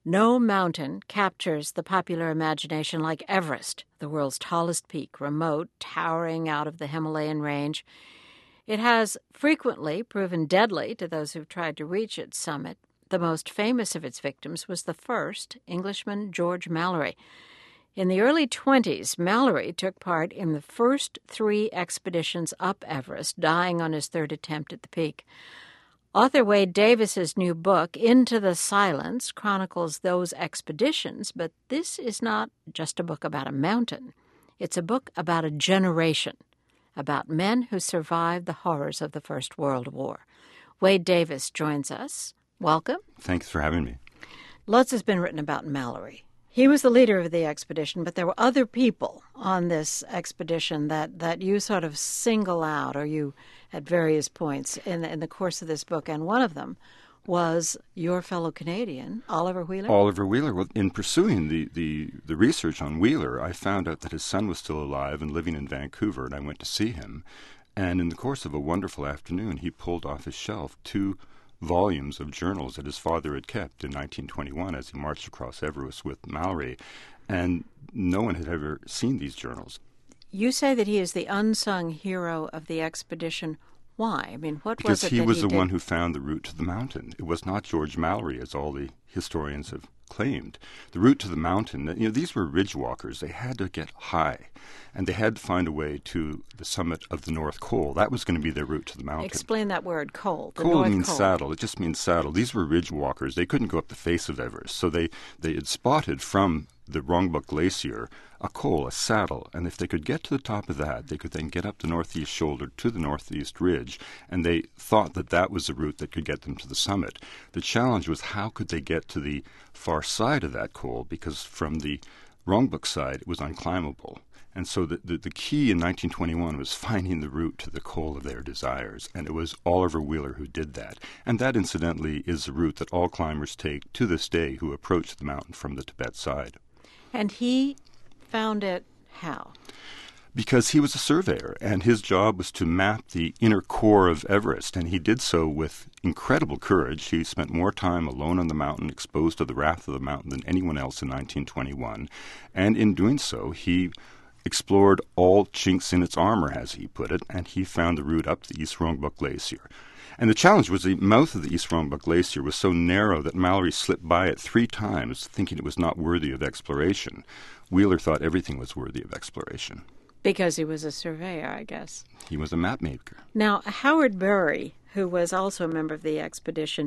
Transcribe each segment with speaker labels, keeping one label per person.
Speaker 1: No mountain captures the popular imagination like Everest, the world's tallest peak, remote, towering out of the Himalayan range. It has frequently proven deadly to those who've tried to reach its summit. The most famous of its victims was the first, Englishman George Mallory. In the early 1920s, Mallory took part in the first 3 expeditions up Everest, dying on his 3rd attempt at the peak. Author Wade Davis's new book, Into the Silence, chronicles those expeditions, but this is not just a book about a mountain. It's a book about a generation, about men who survived the horrors of the First World War. Wade Davis joins us. Welcome.
Speaker 2: Thanks for having me.
Speaker 1: Lots has been written about Mallory. He was the leader of the expedition, but there were other people on this expedition that you sort of single out, or you at various points in the course of this book, and one of them was your fellow Canadian, Oliver Wheeler?
Speaker 2: Oliver Wheeler. Well, in pursuing the research on Wheeler, I found out that his son was still alive and living in Vancouver, and I went to see him. And in the course of a wonderful afternoon, he pulled off his shelf 2 volumes of journals that his father had kept in 1921 as he marched across Everest with Mallory, and no one had ever seen these journals.
Speaker 1: You say that he is the unsung hero of the expedition. Why? I mean, what
Speaker 2: because
Speaker 1: was it
Speaker 2: he
Speaker 1: that
Speaker 2: was
Speaker 1: he
Speaker 2: the
Speaker 1: did?
Speaker 2: one who found the route to the mountain. It was not George Mallory, as all the historians have claimed. The route to the mountain, these were ridge walkers. They had to get high, and they had to find a way to the summit of the North Col. That was going to be their route to the mountain.
Speaker 1: Explain that word, col.
Speaker 2: Col means saddle. It just means saddle. These were ridge walkers. They couldn't go up the face of Everest, so they had spotted from the Rongbuk Glacier a col, a saddle, and if they could get to the top of that, they could then get up the northeast shoulder to the northeast ridge, and they thought that that was the route that could get them to the summit. The challenge was how could they get to the far side of that col, because from the Rongbuk side it was unclimbable. And so the key in 1921 was finding the route to the col of their desires, and it was Oliver Wheeler who did that. And that, incidentally, is the route that all climbers take to this day who approach the mountain from the Tibet side.
Speaker 1: And he found it how?
Speaker 2: Because he was a surveyor, and his job was to map the inner core of Everest, and he did so with incredible courage. He spent more time alone on the mountain, exposed to the wrath of the mountain, than anyone else in 1921. And in doing so, he explored all chinks in its armor, as he put it, and he found the route up the East Rongbuk Glacier. And the challenge was the mouth of the East Rongbuk Glacier was so narrow that Mallory slipped by it 3 times, thinking it was not worthy of exploration. Wheeler thought everything was worthy of exploration.
Speaker 1: Because he was a surveyor, I guess.
Speaker 2: He was a map maker.
Speaker 1: Now, Howard Bury, who was also a member of the expedition,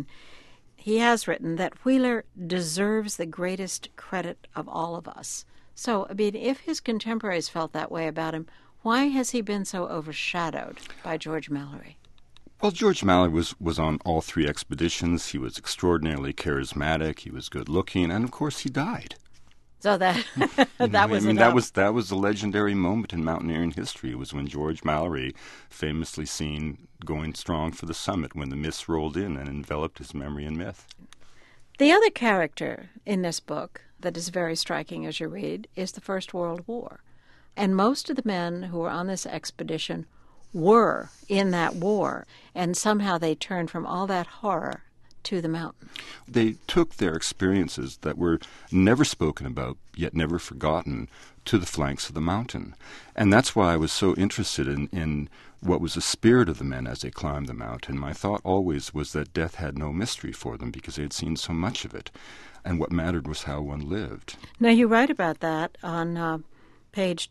Speaker 1: he has written that Wheeler deserves the greatest credit of all of us. So, I mean, if his contemporaries felt that way about him, why has he been so overshadowed by George Mallory?
Speaker 2: Well, George Mallory was on all 3 expeditions. He was extraordinarily charismatic. He was good-looking, and of course, he died.
Speaker 1: So that was
Speaker 2: that was the legendary moment in mountaineering history. It was when George Mallory, famously seen going strong for the summit, when the mist rolled in and enveloped his memory in myth.
Speaker 1: The other character in this book that is very striking as you read is the First World War. And most of the men who were on this expedition were in that war, and somehow they turned from all that horror to the mountain.
Speaker 2: They took their experiences that were never spoken about, yet never forgotten, to the flanks of the mountain. And that's why I was so interested in what was the spirit of the men as they climbed the mountain. My thought always was that death had no mystery for them because they had seen so much of it. And what mattered was how one lived.
Speaker 1: Now, you write about that on page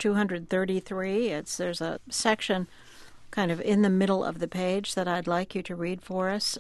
Speaker 1: 233. There's a section kind of in the middle of the page that I'd like you to read for us.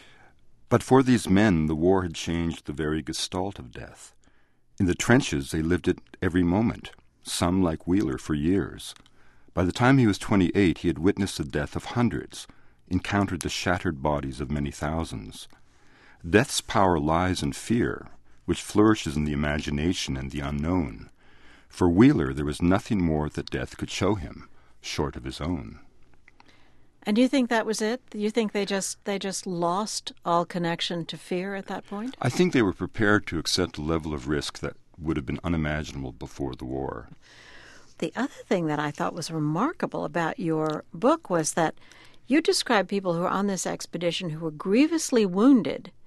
Speaker 2: But for these men, the war had changed the very gestalt of death. In the trenches, they lived it every moment, some like Wheeler for years. By the time he was 28, he had witnessed the death of hundreds, encountered the shattered bodies of many thousands. Death's power lies in fear, which flourishes in the imagination and the unknown. For Wheeler, there was nothing more that death could show him, short of his own.
Speaker 1: And do you think that was it? Do you think they just lost all connection to fear at that point?
Speaker 2: I think they were prepared to accept a level of risk that would have been unimaginable before the war.
Speaker 1: The other thing that I thought was remarkable about your book was that you described people who were on this expedition who were grievously wounded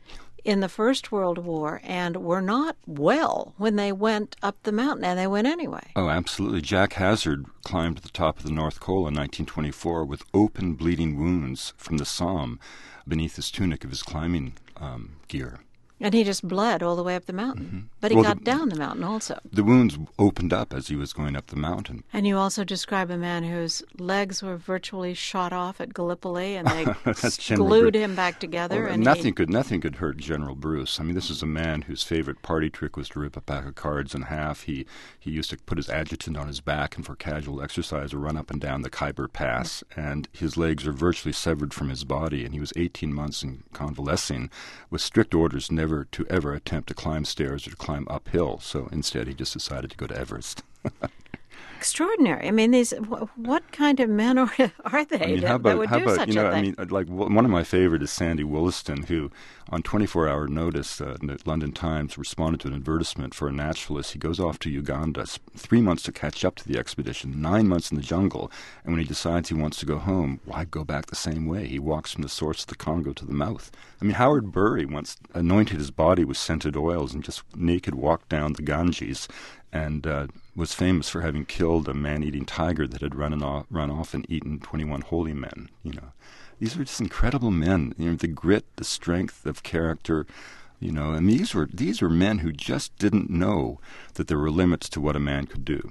Speaker 1: in the First World War and were not well when they went up the mountain, and they went anyway.
Speaker 2: Oh, absolutely. Jack Hazard climbed to the top of the North Col in 1924 with open bleeding wounds from the Somme beneath his tunic of his climbing gear.
Speaker 1: And he just bled all the way up the mountain.
Speaker 2: Mm-hmm.
Speaker 1: But he got down the mountain also.
Speaker 2: The wounds opened up as he was going up the mountain.
Speaker 1: And you also describe a man whose legs were virtually shot off at Gallipoli, and they glued him back together.
Speaker 2: Well,
Speaker 1: and
Speaker 2: nothing could hurt General Bruce. I mean, this is a man whose favorite party trick was to rip a pack of cards in half. He used to put his adjutant on his back and for casual exercise run up and down the Khyber Pass. And his legs are virtually severed from his body. And he was 18 months in convalescing with strict orders never to ever attempt to climb stairs or to climb uphill. So instead, he just decided to go to Everest.
Speaker 1: Extraordinary. I mean, what kind of men are they that would do such a thing?
Speaker 2: I mean, like one of my favorite is Sandy Wollaston, who on 24-hour notice, the London Times responded to an advertisement for a naturalist. He goes off to Uganda, 3 months to catch up to the expedition, 9 months in the jungle, and when he decides he wants to go home, why go back the same way? He walks from the source of the Congo to the mouth. I mean, Howard Bury once anointed his body with scented oils and just naked walked down the Ganges, and was famous for having killed a man-eating tiger that had run off and eaten 21 holy men. You know, these were just incredible men. You know, the grit, the strength of character. You know, and these were men who just didn't know that there were limits to what a man could do.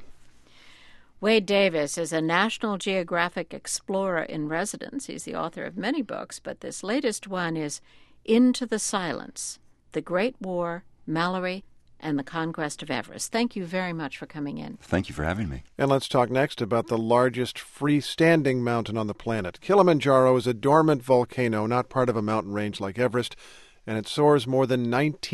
Speaker 1: Wade Davis is a National Geographic explorer in residence. He's the author of many books, but this latest one is Into the Silence: The Great War, Mallory, and the Conquest of Everest. Thank you very much for coming in.
Speaker 2: Thank you for having me.
Speaker 3: And let's talk next about the largest freestanding mountain on the planet. Kilimanjaro is a dormant volcano, not part of a mountain range like Everest, and it soars more than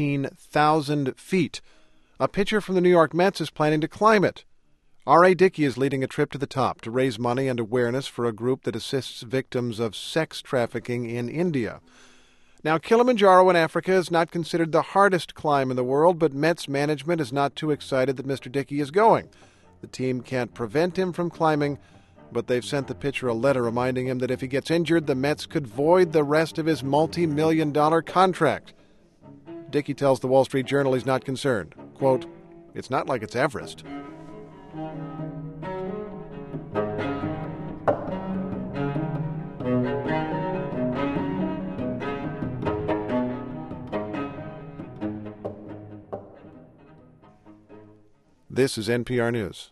Speaker 3: 19,000 feet. A pitcher from the New York Mets is planning to climb it. R.A. Dickey is leading a trip to the top to raise money and awareness for a group that assists victims of sex trafficking in India. Now, Kilimanjaro in Africa is not considered the hardest climb in the world, but Mets management is not too excited that Mr. Dickey is going. The team can't prevent him from climbing, but they've sent the pitcher a letter reminding him that if he gets injured, the Mets could void the rest of his multi-million-dollar contract. Dickey tells the Wall Street Journal he's not concerned. Quote, "It's not like it's Everest." This is NPR News.